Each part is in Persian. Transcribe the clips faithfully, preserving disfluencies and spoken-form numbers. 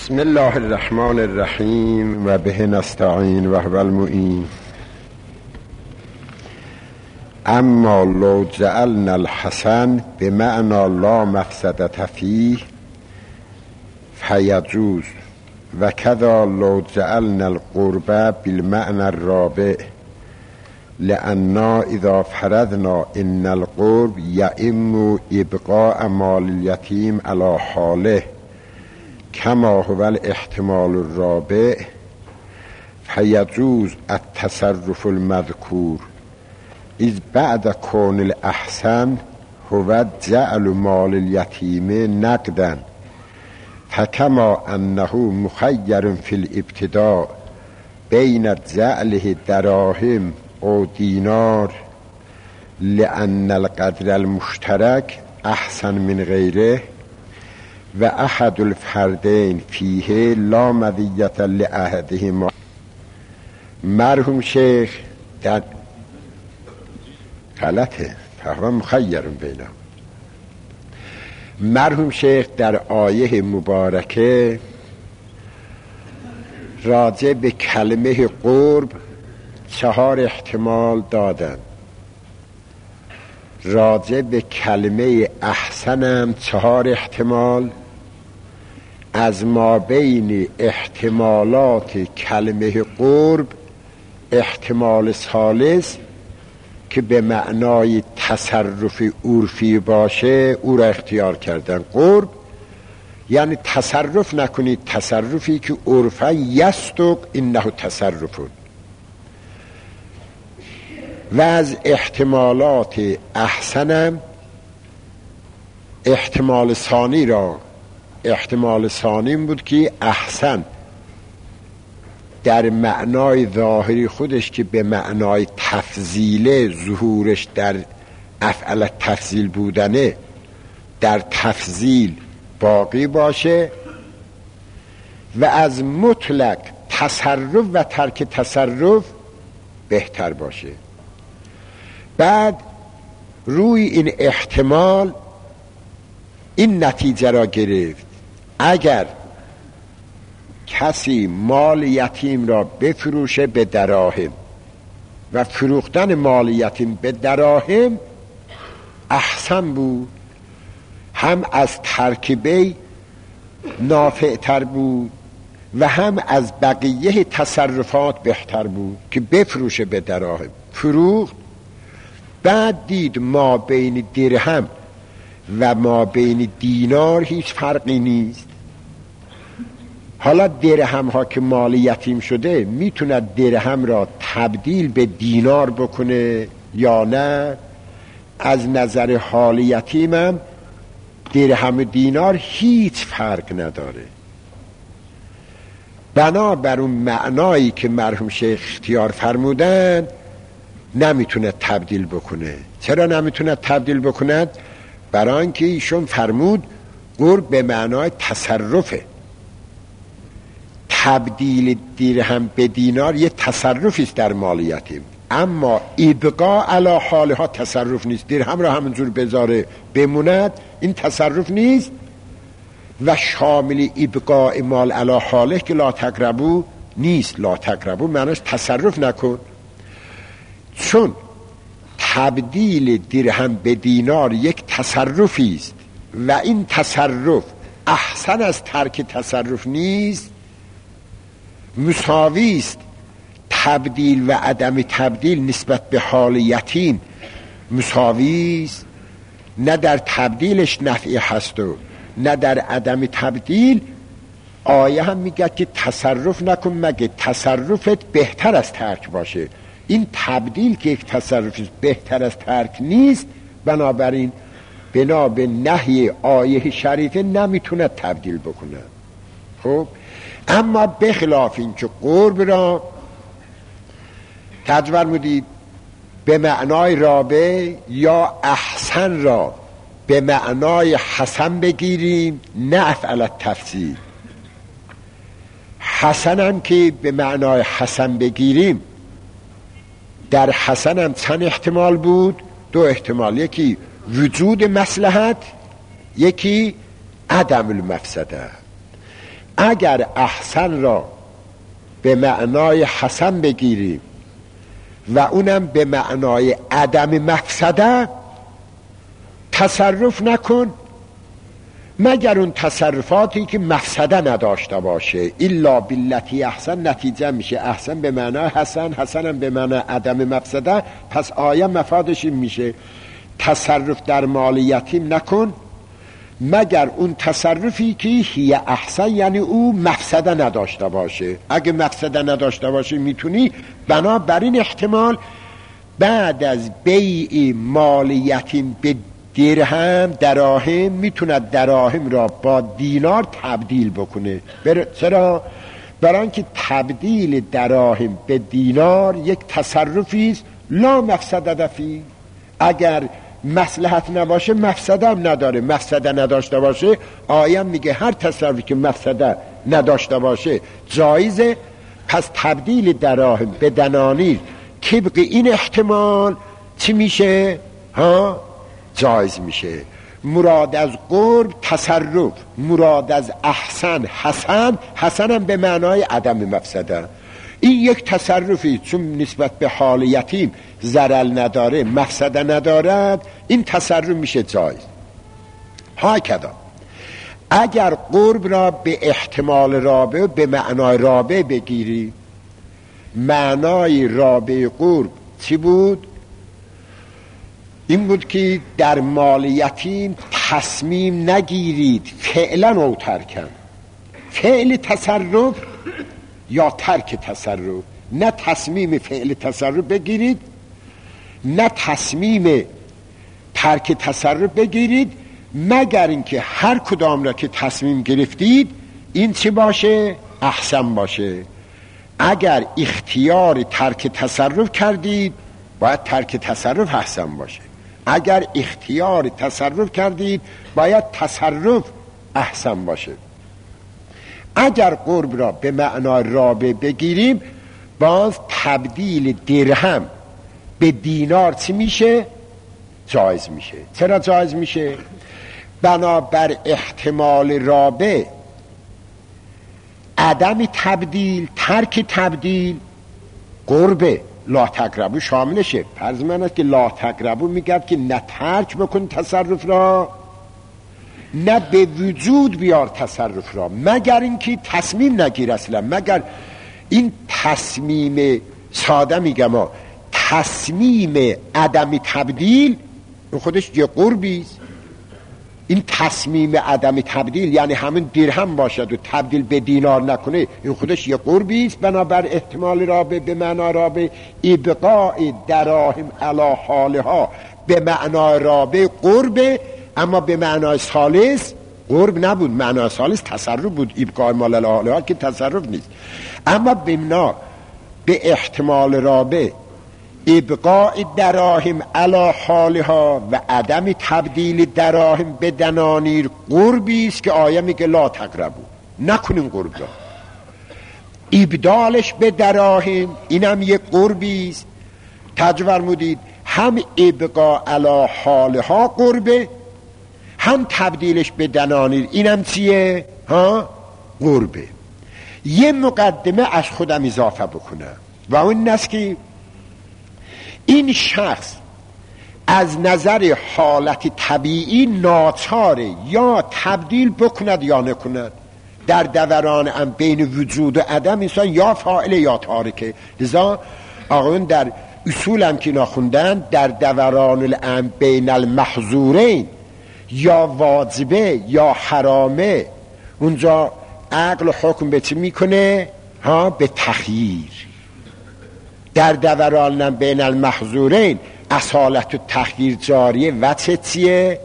بسم الله الرحمن الرحیم و به نستعین و هو المعین. اما لو جعلنا الحسن بمعنى لا مفسدة فيه فیجوز و کذا لو جعلنا القربى بالمعنى الرابع لأننا اذا فرضنا ان القرب يئم ابقاء مال اليتيم على حاله كما هو الاحتمال الرابع فيجوز التصرف المذكور اذ بعد كون الاحسن هو جعل مال اليتيم نقدا فكما انه مخير في الابتداء بين جعله دراهم او دينار لأن القدر المشترك احسن من غيره و احد الفردین فیه لا مزیة لأحدهما. مرحوم شیخ در غلطه فهو مخیر بینا مرحوم شیخ در آیه مبارکه راجع به کلمه قرب چهار احتمال دادن، راجع به کلمه احسنم چهار احتمال، از ما بین احتمالات کلمه قرب احتمال ثالث که به معنای تصرف عرفی باشه او را اختیار کردن. قرب یعنی تصرف نکنید، تصرفی که عرفا یستق انه تصرفون. و از احتمالات احسنم احتمال ثانی را احتمال ثانی بود که احسن در معنای ظاهری خودش که به معنای تفضیل ظهورش در افعل تفضیل بودنه در تفضیل باقی باشه و از مطلق تصرف و ترک تصرف بهتر باشه. بعد روی این احتمال این نتیجه را گرفت اگر کسی مال یتیم را بفروشه به دراهم و فروختن مال یتیم به دراهم احسن بود، هم از ترک بی نافع تر بود و هم از بقیه تصرفات بهتر بود که بفروشه به دراهم. فروخت، بعد دید ما بین درهم و ما بین دینار هیچ فرقی نیست. حالا درهم ها که مال یتیم شده میتونه درهم را تبدیل به دینار بکنه یا نه؟ از نظر حال یتیمم درهم و دینار هیچ فرق نداره. بنابر اون معنایی که مرحوم شیخ اختیار فرمودن نمیتونه تبدیل بکنه. چرا نمیتونه تبدیل بکنه؟ برای اینکه ایشون فرمود قرب به معنای تصرفه. تبدیل درهم به دینار یه تصرفی است در مال یتیم، اما ابقاء علی حالها تصرف نیست. درهم را همونجور بذاره بموند این تصرف نیست و شامل ابقاء مال علی حاله که لا تقربو نیست. لا تقربو معنیش تصرف نکن، چون تبدیل درهم به دینار یک تصرفی است و این تصرف احسن از ترک تصرف نیست، مساوی است. تبدیل و عدم تبدیل نسبت به حال یتیم مساوی است، نه در تبدیلش نفعی هست و نه در عدم تبدیل. آیه هم میگه که تصرف نکن مگه تصرفت بهتر از ترک باشه. این تبدیل که یک تصرف بهتر از ترک نیست، بنابراین بنا به نهی آیه شریفه نمیتونه تبدیل بکنه. خب اما بخلاف این که قرب را تجور مودید به معنای رابع یا احسن را به معنای حسن بگیریم، نه افعل تفضیل. حسن هم که به معنای حسن بگیریم، در حسن هم چند احتمال بود؟ دو احتمال، یکی وجود مصلحت، یکی عدم المفسده. اگر احسن را به معنای حسن بگیریم و اونم به معنای عدم مفسده، تصرف نکن مگر اون تصرفاتی که مفسده نداشته باشه. الا باللتی احسن نتیجه میشه احسن به معنای حسن، حسنم به معنای عدم مفسده. پس آیه مفادش این میشه تصرف در مال یتیم نکن مگر اون تصرفی که هی احسن، یعنی او مفسده نداشته باشه. اگه مفسده نداشته باشه میتونی بنابراین احتمال بعد از بیع مال یتیم به درهم دراهم میتوند دراهم را با دینار تبدیل بکنه. بر... چرا؟ برای اینکه تبدیل دراهم به دینار یک تصرفی است لا مفسده فی. اگر مصلحت نباشه مفسده هم نداره. مفسده نداشته باشه آیه میگه هر تصرفی که مفسده نداشته باشه جایزه. پس تبدیل دراهم به دنانیر طبق این احتمال چی میشه؟ ها جایز میشه. مراد از قرب تصرف، مراد از احسن حسن، حسن هم به معنای عدم مفسده. این یک تصرفی چون نسبت به حال یتیم ضرر نداره مفسده ندارد، این تصرف میشه جایز. هاکذا اگر قرب را به احتمال رابع به معنای رابع بگیری، معنای رابع قرب چی بود؟ این بود که در مال یتیم تصمیم نگیرید فعلا او ترکن، فعل تصرف یا ترک تصرف، نه تصمیم فعل تصرف بگیرید نه تصمیم ترک تصرف بگیرید، مگر اینکه هر کدام را که تصمیم گرفتید این چی باشه؟ احسن باشه. اگر اختیار ترک تصرف کردید باید ترک تصرف احسن باشه. اگر اختیار تصرف کردید باید تصرف احسن باشه. اگر قرب را به معنای رابع بگیریم باز تبدیل درهم به دینار چی میشه؟ جایز میشه. چرا جایز میشه؟ بنابر احتمال رابع عدم تبدیل، ترک تبدیل قربه لا تقربو شاملشه. فرض من است که لا تقربو میگه که نه ترک بکن تصرف را نه به وجود بیار تصرف را، مگر اینکه تصمیم نگیر اصلا. مگر این تصمیم ساده میگم ها، تصمیم عدم تبدیل این خودش یه قربی است. این تصمیم عدم تبدیل یعنی همین درهم باشد و تبدیل به دینار نکنه، این خودش یه قربی است. بنابر احتمال رابع به معنا رابع ابقاء دراهم علی حالها به معنا رابع قربه، اما به معنای ثالث قرب نبود. معنای ثالث تصرف بود. ابقاء مال علی حالها که تصرف نیست. اما به معنا به احتمال رابع ابقاء دراهم علی حالها و عدم تبدیل دراهم به دنانیر قربی است که آیه میگه لا تقربو، نکنین قرب را. ابدالش به دراهم اینم یک قربی است. تجور مودید هم ابقاء علی حالها قربه، هم تبدیلش به دنانیر اینم چیه؟ ها قربه. یه مقدمه از خودم اضافه بکنم و اون است که این شخص از نظر حالت طبیعی ناچاره یا تبدیل بکند یا نکند. در دوران هم بین وجود و عدم انسان یا فاعل یا تارکه. لذا آقایون در اصول هم که ناخوندن در دوران الام بین المحظورین یا واجبه یا حرامه، اونجا عقل حکم به چی میکنه؟ ها به تخییر. در دوران بین المحظورین اصالت و تخییر جاریه. وجه چیه؟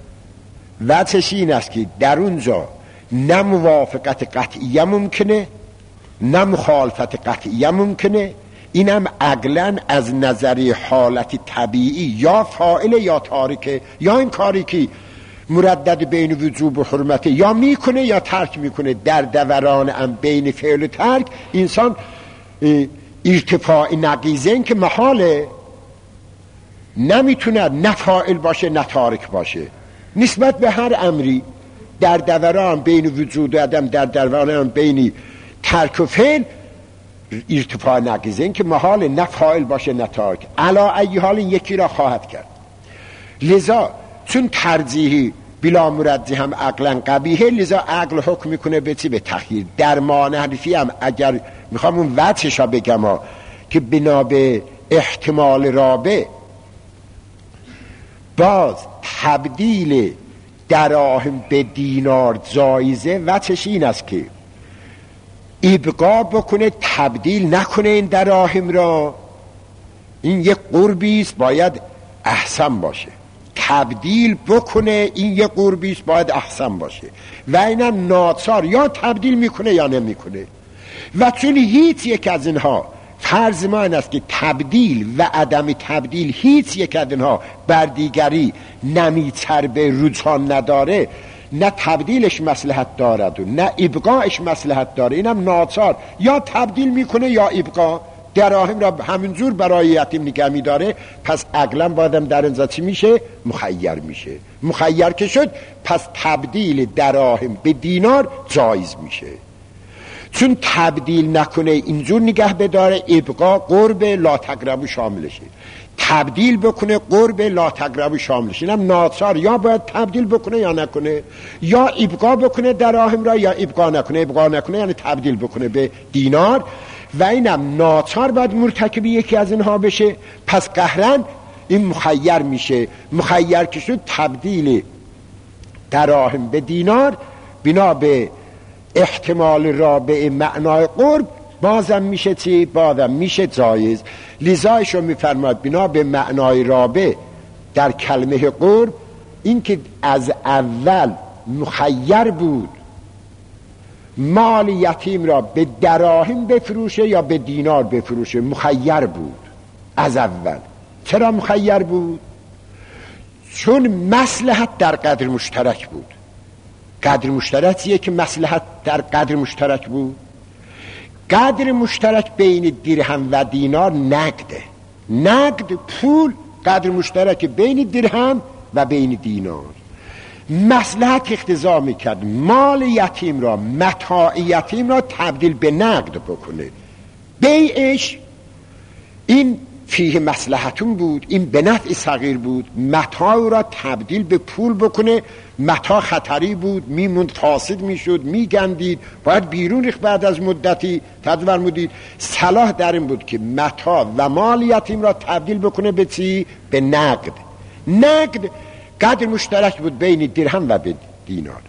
وجهش این است که در اونجا نه موافقت قطعیه ممکنه نه مخالفت قطعیه ممکنه. اینم عقلاً از نظر حالت طبیعی یا فاعل یا تارکه، یا این کاری که مردد بین وجوب و حرمت یا میکنه یا ترک میکنه. در دوران هم بین فعل و ترک انسان ارتفاع نقیزین که محاله، نمیتونه نه فاعل باشه نه تارک باشه نسبت به هر امری. در دوران بین وجود و عدم، در دوران بین ترک و فعل ارتفاع نقیزه، این که محال نه فاعل باشه نه تارک، علا ای حال این یکی را خواهد کرد. لذا چون ترجیحی بلا مرجح هم عقلا قبیحه، لذا عقل حکم میکنه به چی؟ به تخییر. در معنی هم اگر میخوام اون وجهش را بگم ها، که بنا به احتمال رابع باز تبدیل دراهم به دینار جایزه، وجهش این است که ابقا بکنه، تبدیل نکنه این دراهم را. این یک قربی است باید احسن باشه، تبدیل بکنه این یک قربی است باید احسن باشه، و اینم ناچار یا تبدیل میکنه یا نمیکنه. و چون هیچ یک از اینها، فرض ما این است که تبدیل و عدم تبدیل هیچ یک از اینها بر دیگری نمیچربه، رجحان نداره، نه تبدیلش مصلحت دارد و نه ابقایش مصلحت داره، اینم ناچار یا تبدیل میکنه یا ابقا. دراهم را همینجور برای یتیم نگه میداره، پس عقلا بادم در اینجا چی میشه؟ مخیر میشه. مخیر که شد پس تبدیل دراهم به دینار جایز میشه. چون تبدیل نکنه اینجور نگه بداره، ابقا قرب لا تقربو شاملشه، تبدیل بکنه قرب لا تقربو شاملشه. اینم ناچار یا باید تبدیل بکنه یا نکنه، یا ابقا بکنه دراهم را یا ابقا نکنه. ابقا نکنه یعنی تبدیل بکنه به دینار، و اینم ناچار باید مرتکب یکی از اینها بشه. پس قهرن این مخیر میشه. مخیر که شد تبدیل دراهم به دینار بنا به احتمال رابع معنای قرب بازم میشه چی؟ بازم میشه جایز. لذایشو میفرماد بنا به معنای رابع در کلمه قرب، این که از اول مخیر بود مال یتیم را به دراهم بفروشه یا به دینار بفروشه، مخیر بود از اول. چرا مخیر بود؟ چون مصلحت در قدر مشترک بود. قدر مشترکیه که مصلحت در قدر مشترک بود. قدر مشترک بین درهم و دینار نقده، نقد پول قدر مشترک بین درهم و بین دینار. مصلحت اقتضا میکرد مال یتیم را، متاع یتیم را تبدیل به نقد بکنه. بیعش این فیه مصلحتون بود، این به نفع صغیر بود. متاع را تبدیل به پول بکنه، متاع خطری بود، میموند فاسد میشد، میگندید، باید بیرون ریخت بعد از مدتی. تدورمودید صلاح در این بود که متاع و مال یتیم را تبدیل بکنه به چی؟ به نقد. نقد قدر مشترک بود بین درهم و دینار.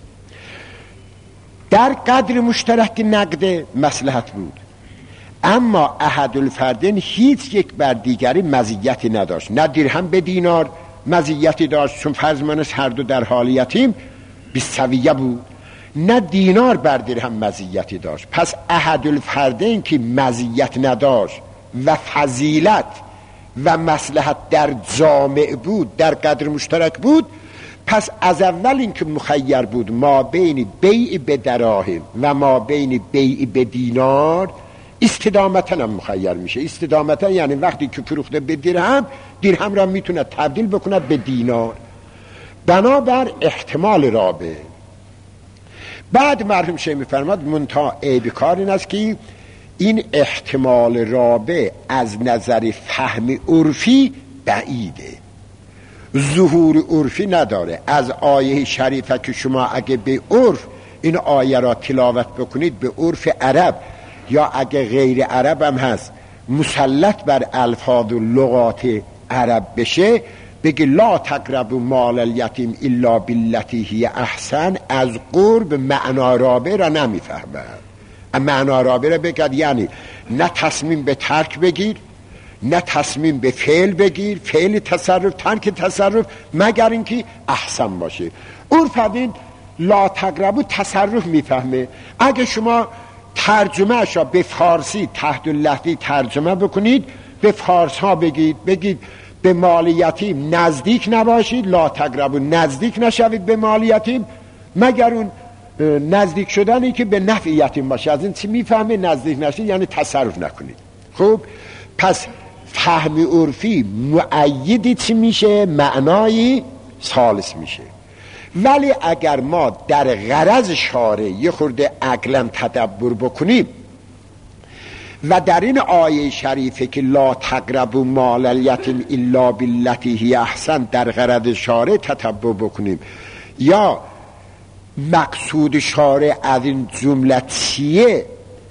در قدر مشترک نقد مصلحت بود، اما احد الفردین هیچ یک بر دیگری مزیتی نداشت. نه درهم به دینار مزیتی داشت چون فرض منش هر دو در حال یتیم بی‌سویه بود، نه دینار بر درهم مزیتی داشت. پس احد الفردین که مزیت نداشت و فضیلت و مصلحت در جامع بود، در قدر مشترک بود، پس از اول این که مخیر بود ما بین بیع به دراهم و ما بین بیع به دینار، استدامتا هم مخیر میشه. استدامتا یعنی وقتی که فروخته به درهم، درهم را میتونه تبدیل بکنه به دینار. بنابر احتمال رابع. بعد مرحوم شیخ میفرماد منتها عیب کار این است که این احتمال رابع از نظر فهم عرفی بعیده، ظهور عرفی نداره. از آیه شریفه که شما اگه به عرف این آیه را تلاوت بکنید، به عرف عرب یا اگه غیر عرب هم هست مسلط بر الفاظ و لغات عرب بشه، بگه لا تقربوا مال الیتیم الا باللتی هی احسن، از قرب معنا رابع را نمیفهمه. معنا رابع را بگد یعنی نه تصمیم به ترک بگیر، نه تصمیم به فعل بگیر، فعل تصرف، ترک تصرف، مگر اینکه احسن باشه. عرف این لا تقربوا تصرف میفهمه. اگه شما ترجمه اشا به فارسی تحت اللحظی ترجمه بکنید، به فارس ها بگید، بگید به مال یتیم نزدیک نباشید، لا تقربوا نزدیک نشوید به مال یتیم، مگر اون نزدیک شدنی که به نفع یتیم باشه. از این چی میفهمه نزدیک نشید؟ یعنی تصرف نکنید. خب پس فهم عرفی مؤیدی چی میشه؟ معنای ثالث میشه. ولی اگر ما در غرض شارع یه خورده عقلا تدبر بکنیم و در این آیه شریفه که لا تقربوا مال الیتیم الا بالتی هی احسن در غرض شارع تدبر بکنیم یا مقصود شارع از این جمله چیه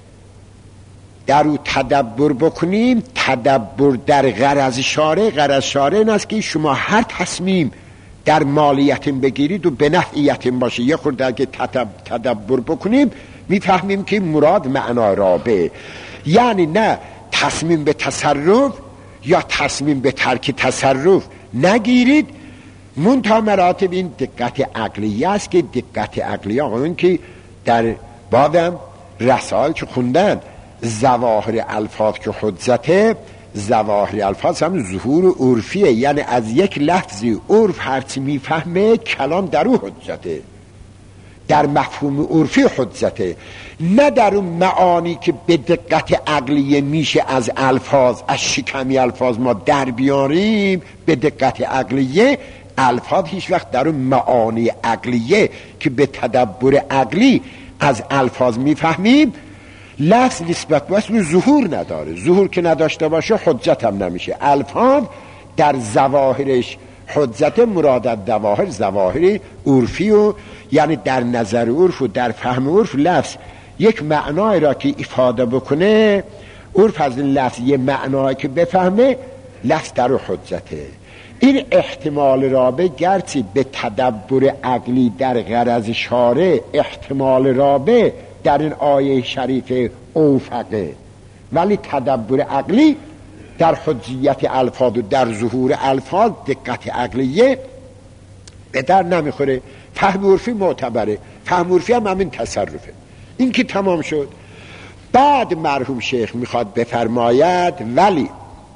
در او تدبر بکنیم، تدبر در غرض شارع، غرض شارع این است که شما هر تصمیم در مال یتیم بگیرید و به نفع یتیم باشه. یه خورده اگه تدبر بکنیم میفهمیم که مراد معنا رابه، یعنی نه تصمیم به تصرف یا تصمیم به ترک تصرف نگیرید، منتها مراتب این دقت عقلیه است که دقت عقلیه اون که در بعدم رسائل که خوندن ظواهر الفاظ که حجته، ظواهر الفاظ هم ظهور عرفیه، یعنی از یک لفظی عرف هرچی میفهمه کلام در او حجته، در مفهوم عرفی حجته، نه در اون معانی که به دقت عقلیه میشه از الفاظ، از شکمی الفاظ ما در بیاریم. به دقت عقلیه الفاظ هیچ وقت در اون معانی عقلیه که به تدبر عقلی از الفاظ میفهمیم لفظ نسبت به اسم ظهور نداره. ظهور که نداشته باشه حجت هم نمیشه. الفاظ در ظواهرش حجت، مراد ظواهر ظواهر عرفی و یعنی در نظر عرف و در فهم عرف لفظ یک معنای را که افاده بکنه، عرف از این لفظ یه معنایی که بفهمه لفظ در حجته. این احتمال رابع گرچه به تدبر عقلی در غرض شارع احتمال رابع در این آیه شریف اوفقه، ولی تدبر عقلی در حجیت الفاظ و در ظهور الفاظ دقت عقلیه به در نمیخوره. فهم عرفی معتبره، فهم عرفی هم همین تصرفه. این که تمام شد. بعد مرحوم شیخ میخواد بفرماید ولی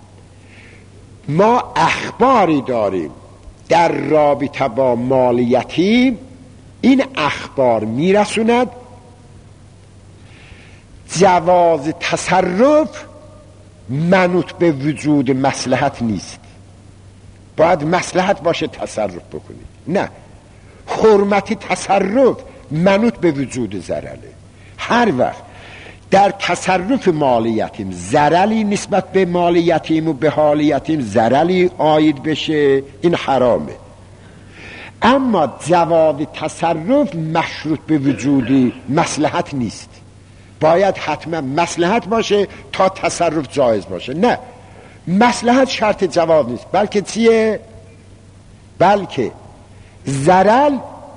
ما اخباری داریم در رابطه با مال یتیم، این اخبار میرسوند جواز تصرف منوط به وجود مصلحت نیست. باید مصلحت باشه تصرف بکنید، نه حرمت تصرف منوط به وجود ضرره. هر وقت در تصرف مال یتیم ضرری نسبت به مال یتیم و به حال یتیم ضرری عاید بشه این حرامه. اما جواز تصرف مشروط به وجود مصلحت نیست، باید حتما مصلحت باشه تا تصرف جایز باشه. نه، مصلحت شرط جواز نیست، بلکه چیه؟ بلکه ضرر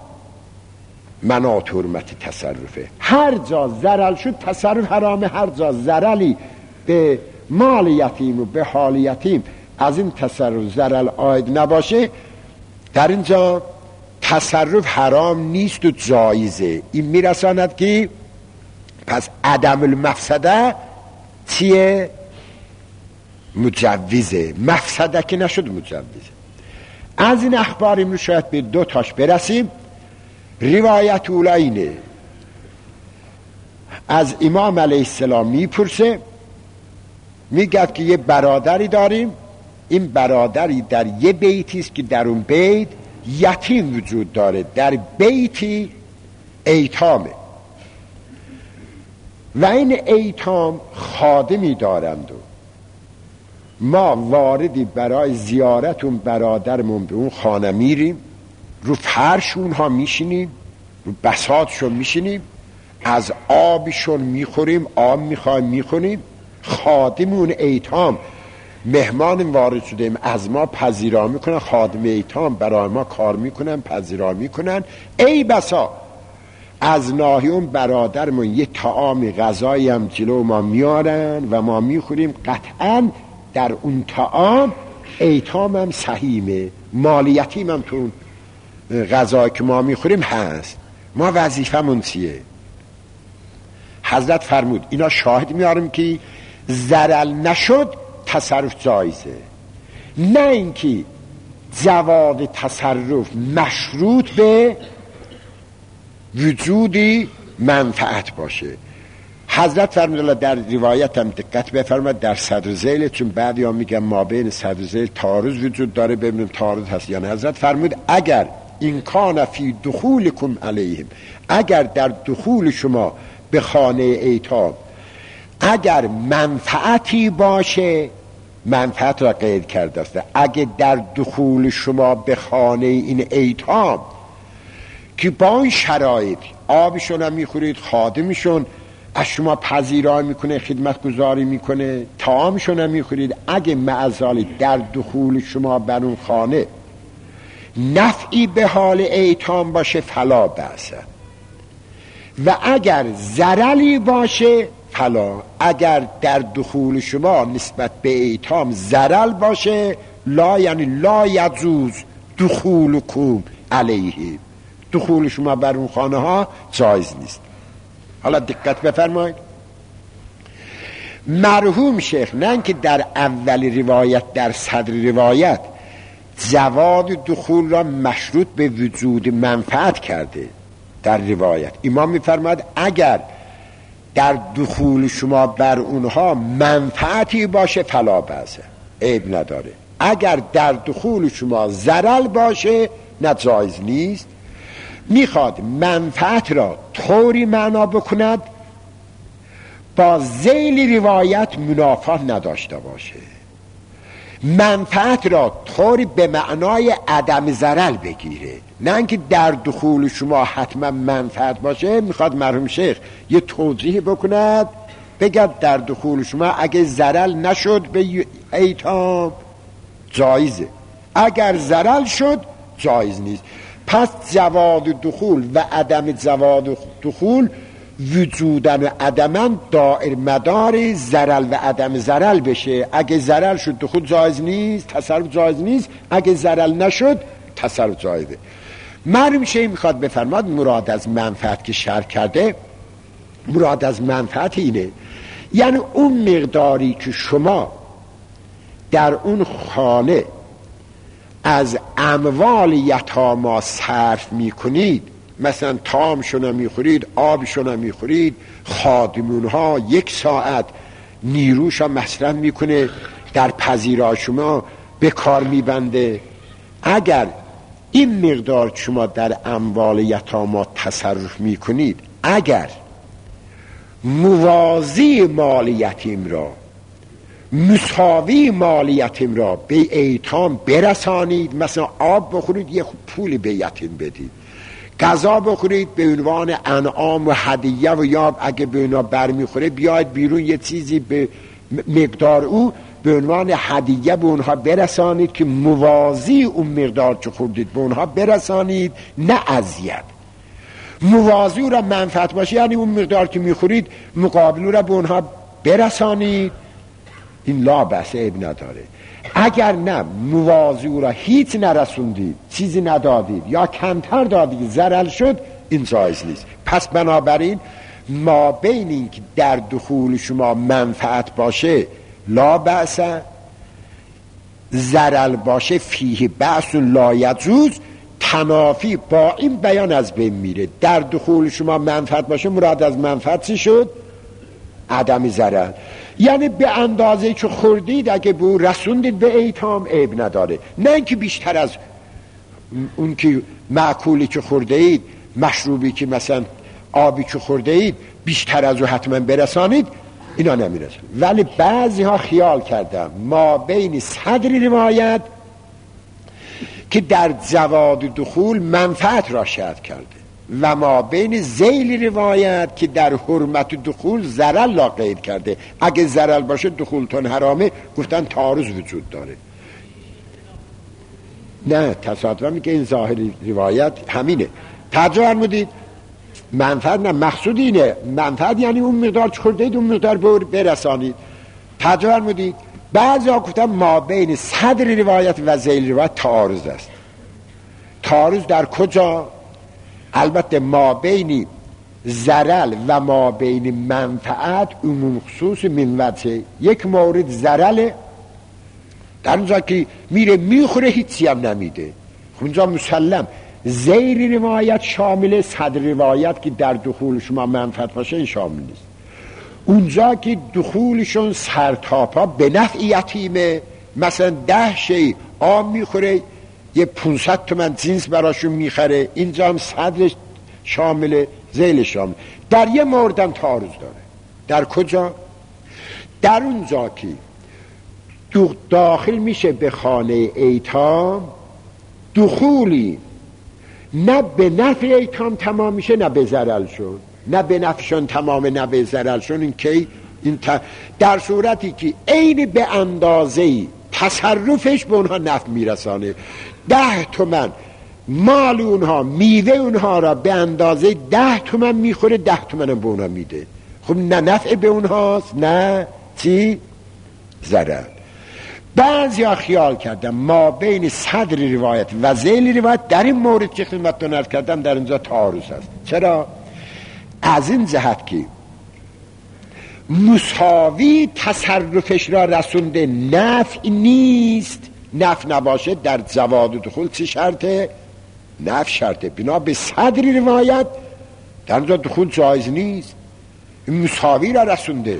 مناط حرمت تصرفه. هر جا ضرر شد تصرف حرامه، هر جا ضرری به مال یتیم و به حال یتیم از این تصرف ضرر عاید نباشه در اینجا تصرف حرام نیست و جایزه. این میرساند که پس عدم المفسده چیه؟ مجوزه. مفسده که نشد مجوزه. از این اخبار امروز شاید به دو تاش برسیم. روایت اولینه از امام علیه السلام میپرسه، میگه که یه برادری داریم، این برادری در یه بیتی است که در اون بیت یتیم وجود داره، در بیتی ایتامه و این ایتام خادمی دارند و ما واردی برای زیارت اون برادرمون به اون خانه میریم، رو فرش اونها میشینیم، رو بساطشون میشینیم، از آبشون میخوریم، آب میخوایم میخوریم. خادم اون ایتام مهمان وارد شدیم از ما پذیرا میکنن، خادم ایتام برای ما کار میکنن، پذیرا میکنن. ای بسا از ناحیه اون برادرمون یه طعام غذایی هم جلو ما میارن و ما میخوریم، قطعا در اون طعام ایتام هم سهیمه، مال یتیم هم تو غذایی که ما میخوریم هست. ما وظیفمون چیه؟ حضرت فرمود اینا شاهد میارم که ضرر نشد تصرف جایزه، نه اینکه جواز تصرف مشروط به وجودی منفعت باشه. حضرت فرمود در روایت هم دقت بفرمایید در صدر ذیل، چون بعضی ها میگن ما بین صدر ذیل تعارض وجود داره، ببینیم تعارض هست یا نه. حضرت فرمود اگر این کان فی دخولکم علیهم، اگر در دخول شما به خانه ایتام اگر منفعتی باشه، منفعت را قید کرده است، اگه در دخول شما به خانه این ایتام که با این شرایط آبشون هم میخورید، خادمشون از شما پذیرایی میکنه، خدمت گذاری میکنه، طعامشون هم میخورید، اگه معزالی در دخول شما بر اون خانه نفعی به حال ایتام باشه فلا بأسه، و اگر ضرری باشه فلا، اگر در دخول شما نسبت به ایتام ضرر باشه لا، یعنی لا یجوز دخولکم علیه، دخول شما بر اون خانه ها جایز نیست. حالا دقت بفرمایید، مرحوم شیخ نه اینکه در اول روایت در صدر روایت جواز دخول را مشروط به وجود منفعت کرده، در روایت امام میفرماد اگر در دخول شما بر اونها منفعتی باشه فلا بأسه، عیب نداره، اگر در دخول شما ضرر باشه نه جایز نیست. میخواد منفعت را طوری معنا بکند با ذیل روایت منافات نداشته باشه، منفعت را طوری به معنای عدم ضرر بگیره، نه اینکه در دخول شما حتما منفعت باشه. میخواد مرحوم شیخ یه توضیح بکند، بگد در دخول شما اگه ضرر نشد به ایتام جایزه، اگر ضرر شد جایز نیست. پس جواز دخول و عدم جواز دخول وجودن و عدمن دائر مدار ضرر و عدم ضرر بشه، اگه ضرر شد دخول جایز نیست، تصرف جایز نیست، اگه ضرر نشد تصرف جایزه. مرحوم شیخ میخواد بفرماد مراد از منفعت که شرح کرده، مراد از منفعت اینه یعنی اون مقداری که شما در اون خانه از اموال یتاما صرف میکنید، مثلا طعامشون هم میخورید، آبشون هم میخورید، خادمون ها یک ساعت نیروش هم مصرف میکنه، در پذیرای شما به کار میبنده، اگر این مقدار شما در اموال یتاما تصرف میکنید، اگر موازی مال یتیم را مساوی مال یتیم را به ایتام برسانید، مثلا آب بخورید یه پولی به یتیم بدید، غذا بخورید به عنوان انعام و هدیه و یاب اگه به اونا برمیخوره بیاید بیرون یه چیزی به مقدار او به عنوان هدیه به اونها برسانید که موازی اون مقدار که خوردید به اونها برسانید، نه اذیت. موازی او را منفعت باشه یعنی اون مقدار که میخورید مقابل او را به اونها برسانید، این لا بأس، عیب نداره. اگر نه موازی او را هیچ نرسوندید، چیزی ندادید یا کمتر دادید، ضرر شد، این جایز نیست. پس بنابراین ما بین این که در دخول شما منفعت باشه لا بأس، ضرر باشه فیه بأس لا یجوز، تنافی با این بیان از بین میره. در دخول شما منفعت باشه مراد از منفعت چی شد؟ عدم ضرر، یعنی به اندازه که خوردید اگه به رسوندید به ایتام عیب نداره، نه اینکه بیشتر از اون که معکولی که خورده اید، مشروبی که مثلا آبی که خورده اید بیشتر از او حتما برسانید، اینا نمیرسن. ولی بعضی ها خیال کردن ما بین صدر روایت که در جواز دخول منفعت را شرط کرده و ما بین ذیل روایت که در حرمت دخول ضرر را قید کرده، اگه ضرر باشه دخولتون حرامه، گفتن تعارض وجود داره. نه تصادفا میگه این ظاهر روایت همینه. ترجمه فرمودید منفعت، نه مقصود اینه منفعت یعنی اون مقدار چه خوردید اون مقدار برسانید. ترجمه فرمودید بعضی ها گفتن ما بین صدر روایت و ذیل روایت تعارض است. تعارض در کجا؟ البته ما بین ضرر و ما بین منفعت عموم خصوص من وجه. یک مورد ضرر در اونجا که میره میخوره هیچی هم نمیده، اونجا مسلم. ذیل روایت شامل صدر روایت که در دخول شما منفعت باشه این شامل نیست. اونجا که دخولشون سرتاپا به نفع یتیمه، مثلا ده شی آب میخوره یه پونصد تومن جنس براشون میخره، اینجا هم صدرش شامله ذیل شامل، در یه موردم تعارض داره. در کجا؟ در اونجا که داخل میشه به خانه ایتام دخولی نه به نفع ایتام تمام میشه نه به ضررشون، نه به نفعشون تمام نه به ضررشون. این کی؟ این ت... در صورتی که عین به اندازه تصرفش به اونها نفع میرسانه. ده تومن مال اونها، میوه اونها را به اندازه ده تومن میخوره، ده تومن به اونها میده. خب نه نفع به اونهاست نه چی؟ ضرر. بعضی ها خیال کردم ما بین صدر روایت و ذیل روایت در این مورد که خدمتتون عرض کردم در اینجا تعارض هست. چرا؟ از این جهت که مساوی تصرفش را رسونده نفع نیست، نفع نباشه در زواد و دخول چه شرطه؟ نفع شرطه. بنا به صدر روایت در اینجا دخول جایز نیست، مساوی را رسونده.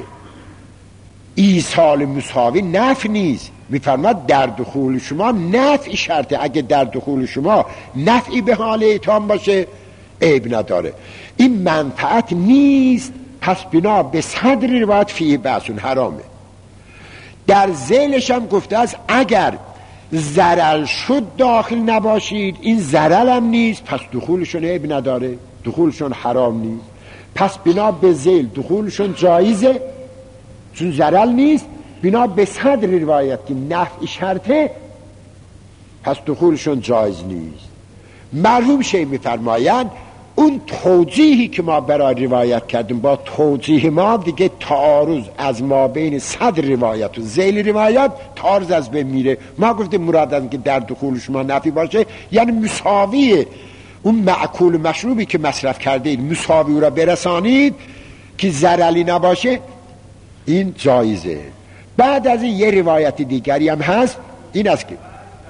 ایصال مساوی نفع نیست. میفرماد در دخول شما نفع شرطه، اگه در دخول شما نفعی به حال ایتام باشه عیب نداره. این منفعت نیست، پس بنا به صدر روایت فیه بحثون حرامه. در ذیلش هم گفته است اگر ضرر شد داخل نباشید، این ضرر هم نیست، پس دخولشون عیب نداره، دخولشون حرام نیست. پس بنا به ذیل دخولشون جایزه چون ضرر نیست، بنا به صدر روایت که نفع شرطه پس دخولشون جایز نیست. مرحوم شیخ میفرمایند اون توجیهی که ما برای روایت کردیم با توجیه ما دیگه تعارض از ما بین صدر روایت و ذیل روایت تعارض از بین میره. ما گفتیم مراد از که در دخول شما نفی باشه یعنی مساویه اون معقول مشروبی که مصرف کرده اید مساوی او را برسانید که ضرری نباشه، این جایزه. بعد از این یه روایت دیگری هم هست، این است که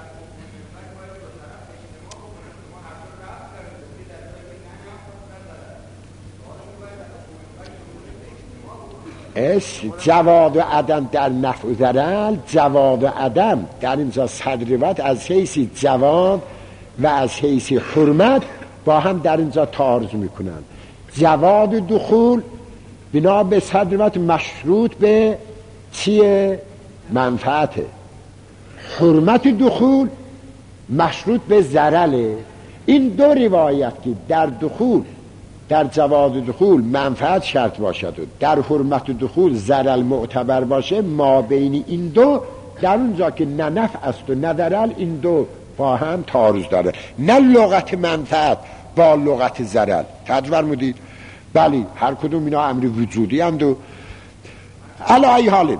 اس جواد و عدم در نفع و ضرر، جواد و عدم در اینجا صدر روایت از حیث جواد و از حیث حرمت با هم در اینجا تعارض میکنن. جواد و دخول بنا به صدر روایت مشروط به چیه؟ منفعته. حرمت دخول مشروط به ضرره. این دو روایت که در دخول در جواد دخول منفعت شرط باشد و در حرمت دخول ضرر معتبر باشه، ما بین این دو در اونجا که نه نفع است و نه ضرر، این دو با هم تعارض داره. نه لغت منفعت با لغت ضرر. توجه فرمودید؟ بله هر کدوم اینا امر وجودی اند و علی ای حال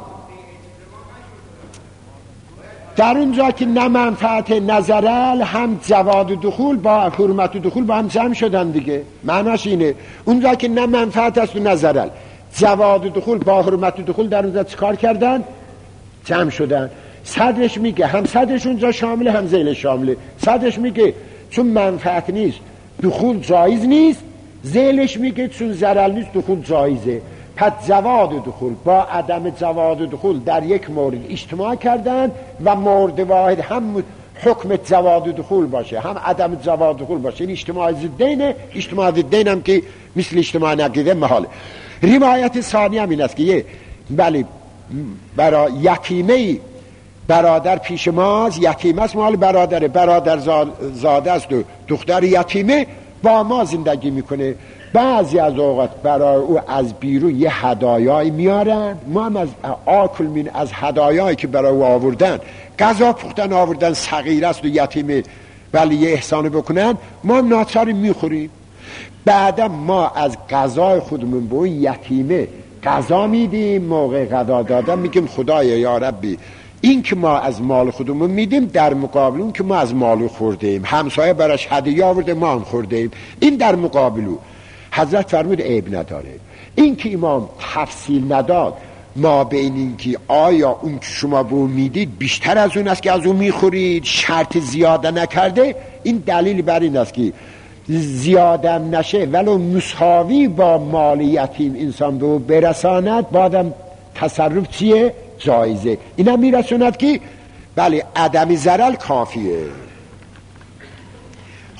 در اونجا که نه منفعت نه ضرر، هم جواد و دخول با حرمت و دخول با هم جمع شدن دیگه. معناش اینه اونجا که نه منفعت است و نه ضرر، جواد و دخول با حرمت و دخول در اونجا چیکار کردن؟ جمع شدن. صدرش میگه هم صدرش اونجا شامله هم ذیل شامله. صدرش میگه چون منفعت نیست دخول جایز نیست، ذیلش میگه چون ضرر نیست دخول جایزه. پس جواد و دخول با عدم جواد و دخول در یک مورد اجتماع کردن و مورد واحد هم حکم جواد و دخول باشه هم عدم جواد و دخول باشه. این اجتماع ضدینه. اجتماع ضدین هم که مثل اجتماع نقیده محاله. روایت ثانی هم این است که یه بله برای یتیمه برادر پیش ماست، یتیمه است مال برادر، برادر زاده است و دختر یتیمه با ما زندگی میکنه. بعضی از اوقات برای او از بیرون یه هدایایی میارن، ما هم از آکل مین از هدایایی که برای او آوردن، غذا پختن آوردن، صغیر است و یتیمه ولی یه احسان بکنن، ما هم ناچار میخوریم. بعدم ما از غذای خودمون به اون یتیمه غذا میدیم، موقع غذا دادن میگیم خدایا یا ربی این که ما از مال خودمون میدیم در مقابل اون که ما از مالو خوردیم، همسایه براش هدیه آورده ما هم خوردیم، این در مقابلو. حضرت فرمود عیب نداره. این که امام تفصیل نداد ما بین این که آیا اون که شما به اون میدید بیشتر از اون است که از اون میخورید، شرط زیاده نکرده، این دلیل بر این است که زیاده نشه ولو مساوی با مال یتیم انسان به او برساند، بعدم تصرف چیه؟ جایزه. اینا میرسوند که بله عدم ضرر کافیه.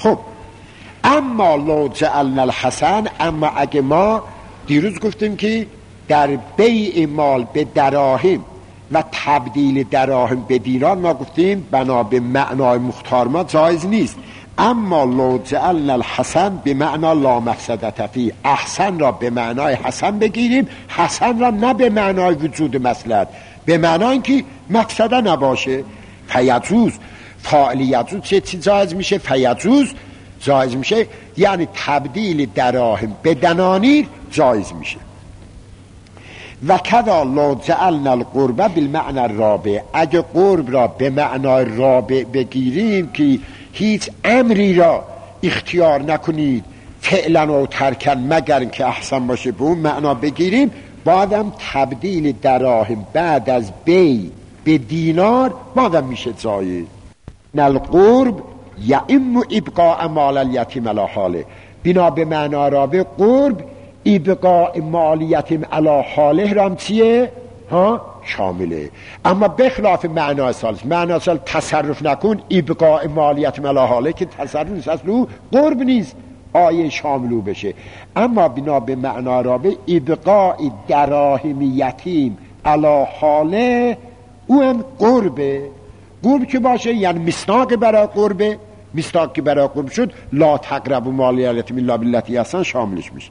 خب اما لو جعلنا الحسن، اما اگه ما دیروز گفتیم که در بیع مال به دراهم و تبدیل دراهم به دینار ما گفتیم بنا به معنای مختار ما جایز نیست. اما لو جعلنا الحسن به معنا لا مفسدة فیه، احسن را به معنای حسن بگیریم، حسن را نه به معنای وجود مصلحت، به معنای اینکه مفسده نباشه. فیجوز، فاعل یجوز چه چی جایز میشه؟ فیجوز جایز میشه، یعنی تبدیل دراهم به دنانیر جایز میشه. و کذا لو جعلنا القربه بالمعنى الرابع، اگه قرب را به معنای رابع بگیریم که هیچ امری را اختیار نکنید فعلا و ترکن مگر که احسن باشه، به اون معنا بگیریم، بعدم تبدیل دراهم بعد از بی به دینار بعدم میشه جایز. نل قرب یعم ابقاء مال الیتیم علی حاله، بنا به معنا رابع قرب ابقاء مال یتیم علی حاله رام چیه؟ ها شامله. اما بخلاف معنا سالس، معنا سال تصرف نکن ابقاء مال یتیم علی حاله که تصرف نیست، اصلا قرب نیست، آیه شاملو بشه. اما بنا به معنا رابع ابقاء دراهم یتیم علی حاله او هم قربه. قرب که باشه یعنی مصداق برای قربه، مصداق که برای قرب شد لا تقربوا مال الیتیم الا بالتی احسن شاملش میشه.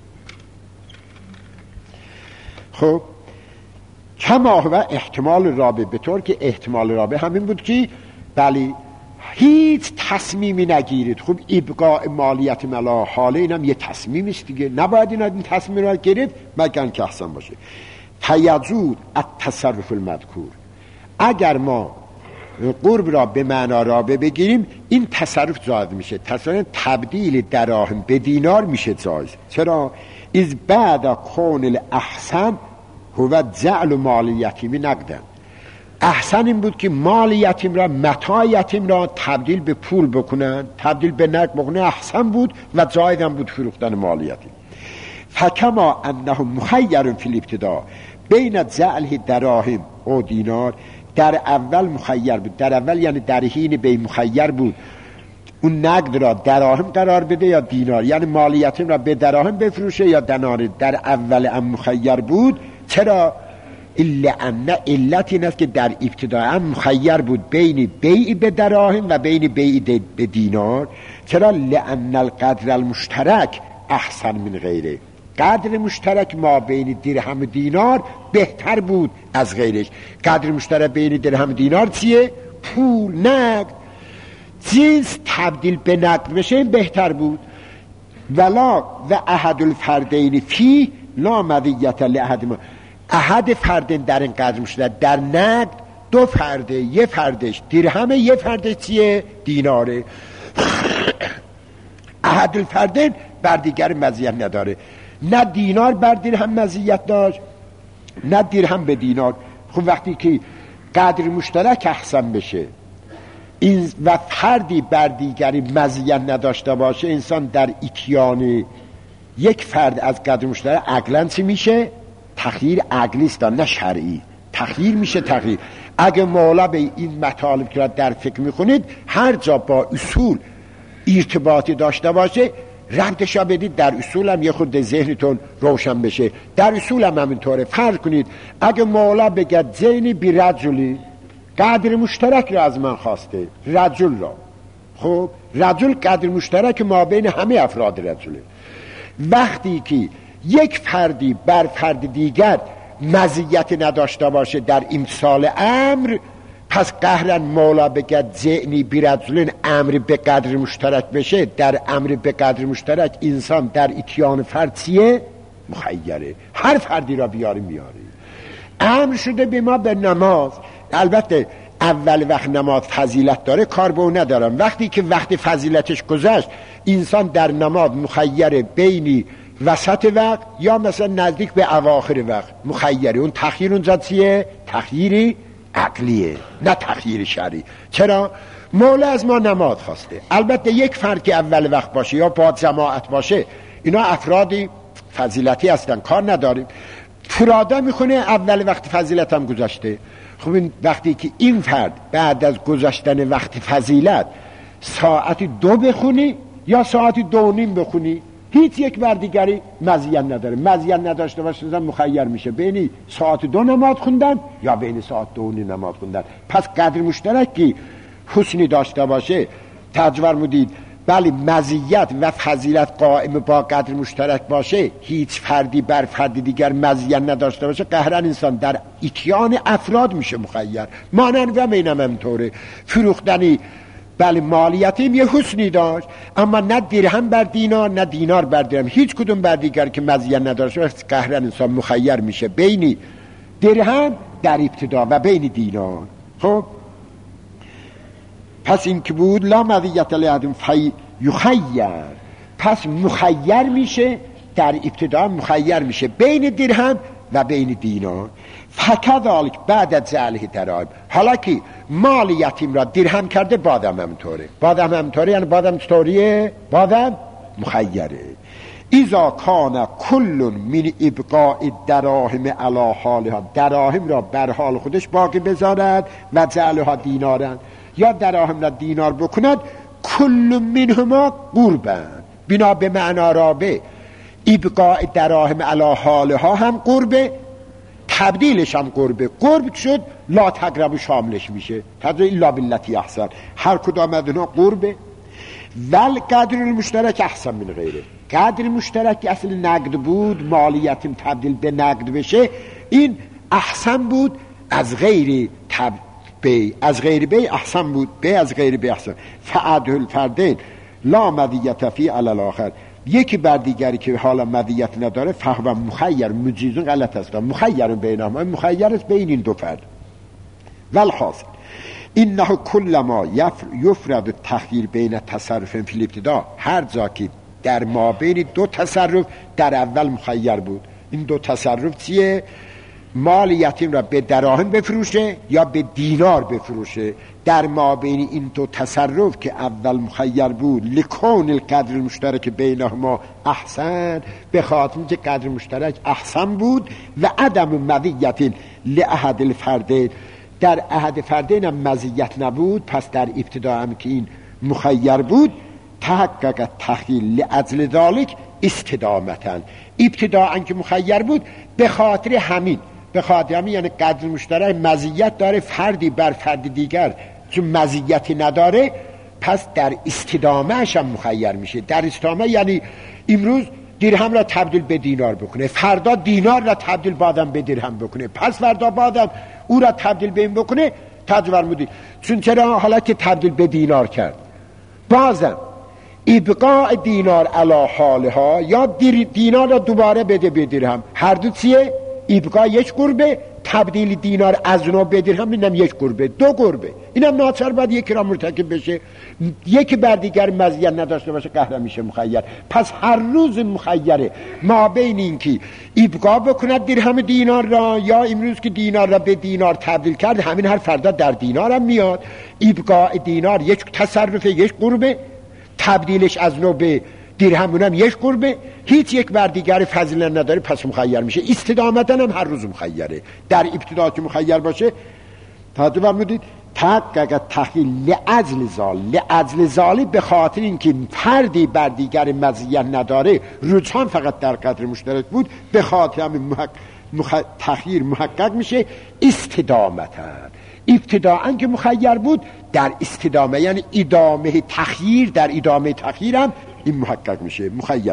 خب کما هو احتمال رابع، به طور که احتمال رابع همین بود که بلی هیچ تصمیمی نگیرید. خب ابقاء مالیت ملا حاله اینم یه تصمیم است دیگه، نباید این, این تصمیم را گرفت مگر که احسن باشه. فیجوز التصرف المذکور، اگر ما قرب را به معنا رابع بگیریم این تصرف جایز میشه، تصرف تبدیل دراهم به دینار میشه جایز. چرا؟ از بعد کون الاحسن هو جعل مال یتیم نقدن، احسن این بود که مال یتیم را، متاع یتیم را تبدیل به پول بکنن، تبدیل به نقد بکنن، احسن بود و جایز هم بود فروختن مال یتیم. فکما انه مخیر فی الابتداء بین جعل دراهم و دینار، در اول مخیر بود، در اول یعنی در حین بی مخیر بود اون نقد را دراهم قرار بده یا دینار، یعنی مال یتیم را به دراهم بفروشه یا دینار، در اول هم مخیر بود. چرا؟ الا ان علت این است که در ابتدا هم مخیر بود بین بیع به دراهم و بین بیع به دینار. چرا؟ لان القدر المشترک احسن من غیره، قدر مشترک ما بین درهم و دینار بهتر بود از غیرش. قدر مشترک بین درهم و دینار چیه؟ پول، نقد. جنس تبدیل به نقد بشه بهتر بود. ولا و احد الفردین فی لا مذیت لاحد ما، احد فردین در این قدر مشترک در نقد دو فرده، یه فردش درهم، یه فردش چیه؟ دیناره. احد الفردین بر دیگر مزیت نداره، نه دینار بر درهم مزیت داشت نه درهم به دینار. خب وقتی که قدر مشترک احسن بشه این و فردی بر دیگری مزیت نداشته باشه، انسان در اتیان یک فرد از قدر مشترک عقلاً چی میشه؟ تخییر عقلی است نه شرعی، تخییر میشه. تخییر اگه مولا به این مطالب که را در فکر میخونید هر جا با اصول ارتباطی داشته باشه ربطش را بدید در اصول هم یه خود ذهنتون روشن بشه. در اصول هم همینطوره. فرض کنید اگه مولا بگه زینی بی رجلی، قدر مشترک را از من خواسته، رجل را، خب رجل قدر مشترک ما بین همه افراد رجله. وقتی که یک فردی بر فرد دیگر مزیت نداشته باشه در امثال امر، پس قهرن مولا بگد زعنی برجلین امر به قدر مشترک بشه، در امر به قدر مشترک انسان در اتیان فرد چیه؟ مخیره، هر فردی را بیاری میاری. امر شده به ما به نماز، البته اول وقت نماز فضیلت داره، کار به اون ندارم. وقتی که وقت فضیلتش گذشت انسان در نماز مخیر بینی وسط وقت یا مثلا نزدیک به اواخر وقت مخیره. اون تخییر اونجا چیه؟ تخییری عقلیه نه تخییر شرعی. چرا؟ مولا از ما نماز خواسته. البته یک فرد که اول وقت باشه یا با جماعت باشه اینا افرادی فضیلتی هستن، کار نداریم. فرادا میخونه اول وقت فضیلت هم گذاشته. خب این وقتی که این فرد بعد از گذاشتن وقت فضیلت ساعت دو بخونی یا ساعت دو نیم بخونی، هیچ یک بر دیگری مزیت نداره. مزیت نداشته باشه مخیر میشه بین ساعت دو نماز خوندن یا بین ساعت دو نیم نماز خوندن. پس قدر مشترکی حسنی داشته باشه تجور مودید ولی مزیت و فضیلت قائم با قدر مشترک باشه، هیچ فردی بر فردی دیگر مزیت نداشته باشه، قهرن انسان در اتیان افراد میشه مخیر. مانند و مینم همطوره فروختنی بله مالیتیم یه حسنی داشت اما نه درهم بر دینار نه دینار بر درهم، هیچ کدوم بر دیگر که مزیت نداشته باشه قهرن انسان مخیر میشه بین درهم در ابتدا و بین دینار. خب پس این که بود لا مزیت لعدم فی یخیر، پس مخیر میشه در ابتدا مخیر میشه بین درهم و بین دینار. فکذالک بعد از جعله درهم، حالا که مال یتیم را درهم کرده بادم همطوره. بادم همطوره یعنی بادم چطوریه؟ بادم مخیره. اذا کان کل من ابقاء دراهم علی حالها، دراهم را بر حال خودش باقی بذارد و جعلها دینارن، یا دراهم را دینار بکند، کل منهما قربن، بنا به معنا رابع ابقاء دراهم علی حالها هم قربه، تبدیلش هم قربه. قرب شد لا تقرب شاملش میشه، تدری الا باللتی احسن، هر کدام از اونها قربه. ول قدر المشترک احسن من غیره، قدر مشترک اصل نقد بود مالیتیم تبدیل به نقد بشه این احسن بود از غیر تب بی، از غیر بی احسن بود، بی از غیر بی احسن. فعدل الفردین لا مذیت فی علی الاخر، یکی بر دیگری که حالا مذیت نداره فهو مخیر، مجیزون غلط است، مخیر بینهما، مخیر است بین این دو فرد. والحاصل انه کل ما یفرد التخییر بین تصرف فی الابتدا، هر جا که در ما بین دو تصرف در اول مخیر بود، این دو تصرف چیه؟ مال یتیم را به دراهم بفروشه یا به دینار بفروشه. در ما بین این دو تصرف که اول مخیر بود لکون القدر المشترک بینهما احسن، به خاطر که قدر مشترک احسن بود و عدم مزیت لاحد الفردین، در احد فردین هم مزیت نبود، پس در ابتدا هم که این مخیر بود تحقق تخیل لاجل ذالک استدامتن، ابتدا که مخیر بود به خاطر همین، به خاطر همین یعنی قدر مشترک مزیت داره فردی بر فرد دیگر چون مزیتی نداره، پس در استدامهش هم مخیر میشه. در استدامه یعنی امروز درهم را تبدیل به دینار بکنه، فردا دینار را تبدیل بادم به درهم بکنه، پس فردا بادم او را تبدیل به این بکنه. تجور مودی چون چرا حالا که تبدیل به دینار کرد بازم ابقاء دینار علی حالها یا دینار را دوباره بده به درهم، هر دو چیه؟ ابقاء یک قربه، تبدیل دینار از اونها به درهم اینم یک قربه، دو قربه. اینم ناچار باید یکی را مرتکب بشه، یکی بر دیگر مزیت نداشته باشه قهر میشه مخیر. پس هر روز مخیره ما بین این که ابقاء بکند درهم دینار را یا امروز که دینار را به دینار تبدیل کرد همین هر فردا در دینار هم میاد. ابقاء دینار یک تصرف یک قربه، تبدیلش از نو به درهم اونم یک قربه، هیچ یک بر دیگر فضیلت نداره، پس مخیر میشه. استدامتا هم هر روز مخیره. در ابتدا که مخیر باشه توجه فرمودید تحقق تخیل لعجل زال، لعجل زالی به خاطر اینکه فردی بر دیگر مزیت نداره، رجحان فقط در قدر مشترک بود، به خاطر همین محق... مخ... تخییر محقق میشه استدامتا. ابتداءً که مخیر بود در استدامه یعنی ادامه تخییر، در ادامه تخییر هم این محقق میشه مخیر.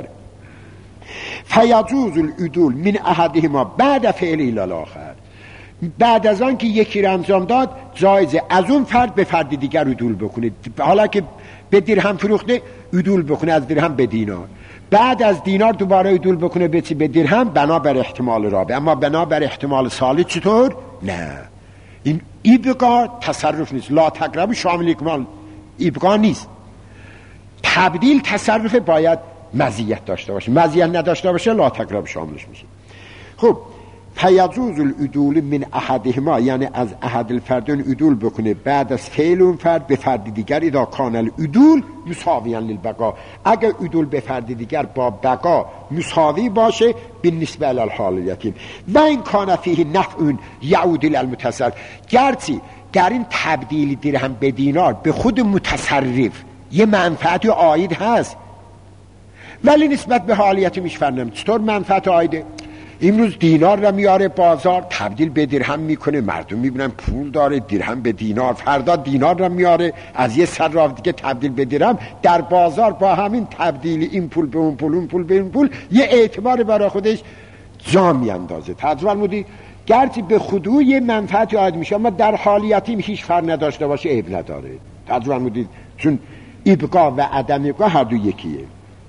فیجوز العدول من احدهما بعد فعل الی الاخر، بعد از آن که یکی را انجام داد جایزه از اون فرد به فرد دیگر عدول بکنه. حالا که به درهم فروخته عدول بکنه از درهم به دینار، بعد از دینار دوباره عدول بکنه به به درهم، بنابر احتمال رابع. اما بنابر احتمال ثالث چطور؟ نه، این ابقاء تصرف نیست، لا تقرب شامل اکمال ابقاء نیست. تبدیل تصرف باید مزیت داشته باشه، مزیت نداشته باشه لا تقرب شاملش میشه. خب فیجوز العدول من احدهما، یعنی از احد الفردین عدول بکنه بعد از فعل اون فرد به فرد دیگر، اذا کان العدول مساویا للبقاء، اگر عدول به فرد دیگر با بقا مساوی باشه بالنسبه الی الحال یتیم، و این کان فیه نفع یعود الی المتصرف، گرچه در این تبدیل درهم به دینار به خود متصرف یه منفعتی عاید هست، ولی نسبت به حالیت میشفرنم. چطور منفعت عایده؟ امروز دینار رو میاره بازار تبدیل به درهم میکنه، مردم میبینن پول داره، درهم به دینار. فردا دینار رو میاره از یه صراف دیگه تبدیل به درهم، در بازار با همین تبدیل این پول به اون پول، اون پول به اون پول، یه اعتبار برای خودش جا میاندازه. تجربه مودی گرچه به خودو یه منفعتی عاید میشه، اما در حالیتیم هیچ فرق نداشته باشه عیب نداره. تجربه مودی چون ابقا و عدم ابقا هر دو یکیه.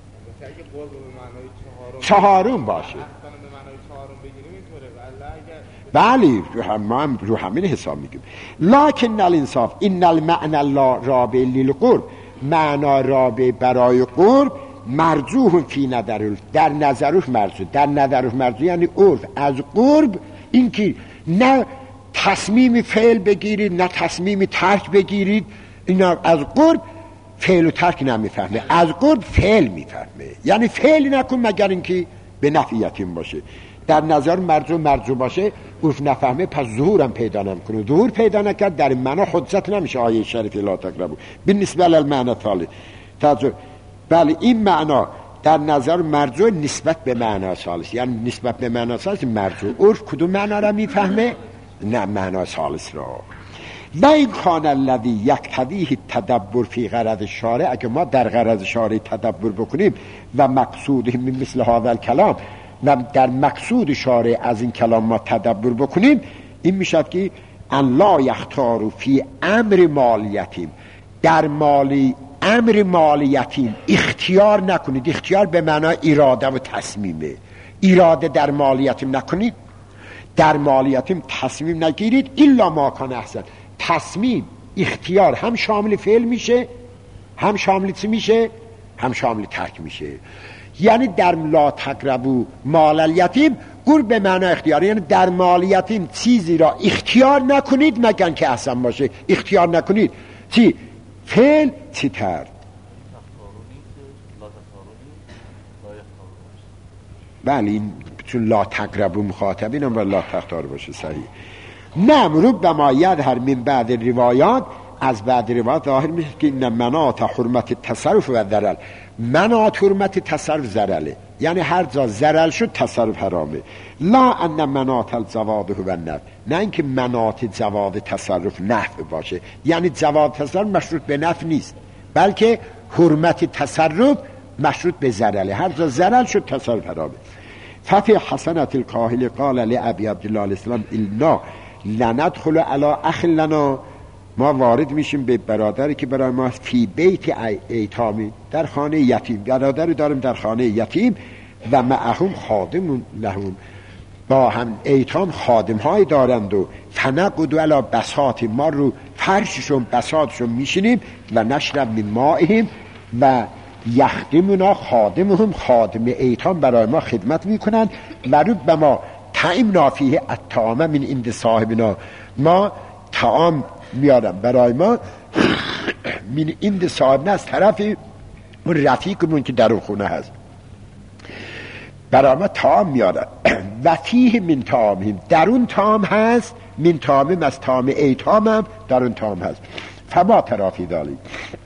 چهارم باشه بله، ما هم رو همین حساب میگیم. لکن الانصاف این المعنى لا رابع للقرب، معنا رابع برای قرب مرجوح فی نظر، در نظرش مرجوح، در نظرش مرجوح یعنی عرف از قرب این که نه تصمیم فعل بگیرید نه تصمیم ترک بگیرید، اینا از قرب فعل و ترک نمیفهمه، از قرب فعل میفهمه، یعنی فعل نکن مگر اینکه به نفع یتیم باشه. در نظر مرجو مرجو باشه عرف نفهمه، پس ظهورم پیدا نمیکنه. ظهور پیدا نکرد در معنا حجت نمیشه. آیه شریف لا تقربوا بالنسبه للمعنى الثالث تجربه. بله این معنا در نظر مرجو نسبت به معنا ثالث، یعنی نسبت به معنا ثالث مرجو. عرف کدوم معنا را میفهمه؟ نه معنا ثالث را. و این کان الذی یقتضیه التدبر فی غرض الشارع، اگه ما در غرض شارع تدبر بکنیم و مقصود من مثل هذا الکلام و در مقصود شارع از این کلام ما تدبر بکنیم، این میشد که ان لا یختاروا فی امر مالیتیم، در مالی امر مالیتیم اختیار نکنید. اختیار به معنای اراده و تصمیمه. اراده در مالیتیم نکنید، در مالیتیم تصمیم نگیرید الا ما کان احسن. تصمیم اختیار هم شامل فعل میشه، هم شامل چی میشه؟ هم شامل ترک میشه. یعنی در لا تقربوا مال الیتیم قرب به معنی اختیار، یعنی در مال یتیم چیزی را اختیار نکنید مگر که احسن باشه. اختیار نکنید چی؟ فعل چی ترک. بله این چون لا تقربوا مخاطبین هم و لا تختار باشه صحیح. نمرود به ما یظهر من بعد روایات، از بعد روایات ظاهر میشه که این مناط حرمت تصرف و ضرر، مناط حرمت تصرف ضرره، یعنی هر جا ضرر شد تصرف حرامه. لا ان مناط الزواد هو النفع، نه اینکه مناط جواد تصرف نفع باشه، یعنی جواد تصرف مشروط به نفع نیست، بلکه حرمت تصرف مشروط به ضرره، هر جا ضرر شد تصرف حرامه. ففی حسنت الکاهل قال لابی عبدالله علیه السلام الا لندخل علی اخ لنا، ما وارد میشیم به برادری که برای ما فی بیت ایتامی، در خانه یتیم، برادری داریم در خانه یتیم و معهم خادم لهم، با هم ایتام خادم های دارند و فنقعد علی بساط، ما رو فرششون بساطشون میشینیم و نشرب من مائهم و یخدمنا خادمهم، خادم ایتام برای ما خدمت میکنند و رو به ما طعم نافیه الطعام من عند صاحبنا، ما طعام میارم برای ما من عند صاحبنا، از طرف اون رفیقمون که در اون خونه هست برای ما طعام میارن و فیه من طعامهم، در اون طعام هست، من طعامهم از طعام ایتام هم در اون طعام هست. فما ترافی دالی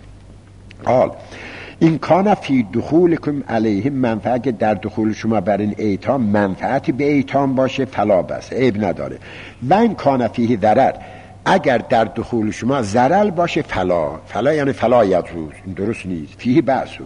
قال این کان فی دخولکم علیهم منفعت، در دخول شما بر این ایتام منفعتی به ایتام باشه فلا بس، عیب نداره. و این کان فیه ضرر، اگر در دخول شما ضرر باشه فلا، فلا یعنی فلا یجوز، این درست نیست. فیه بأسو